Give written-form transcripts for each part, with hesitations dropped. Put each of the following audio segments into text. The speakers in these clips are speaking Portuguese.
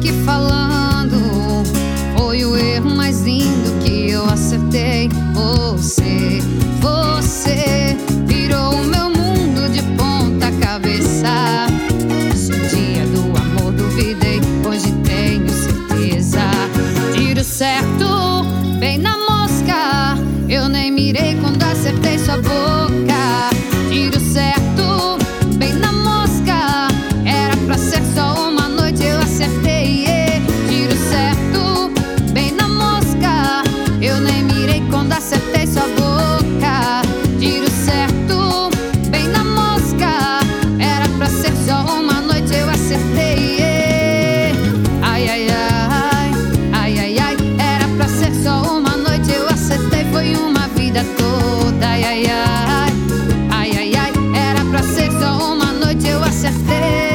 aqui falando, foi o erro mais lindo que eu acertei. Você virou o meu mundo de ponta cabeça. Se um dia do amor duvidei, hoje tenho certeza. Tiro certo, bem na mosca, eu nem mirei quando acertei sua boca. Tiro certo, bem na mosca, era pra ser só uma noite, eu acertei. Tiro certo, bem na mosca, eu nem mirei quando acertei sua boca. Tiro certo, bem na mosca, era pra ser só uma noite, eu acertei. Ai, ai, ai, ai, ai, ai, era pra ser só uma noite, eu acertei, foi uma vida toda. Ai, ai, ai, ai, ai, ai, era pra ser só uma noite, eu acertei.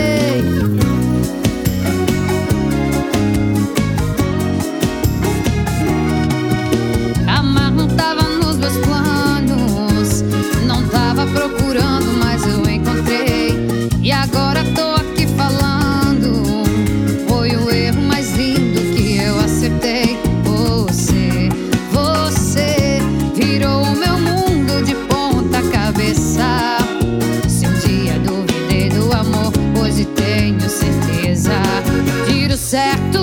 Amar não tava nos meus planos, não tava procurando, mas eu encontrei. E agora tô aqui falando, foi o erro mais lindo que eu acertei. Você virou o meu mundo de ponta cabeça. Se um dia duvidei do amor, hoje tenho certeza. Tiro certo,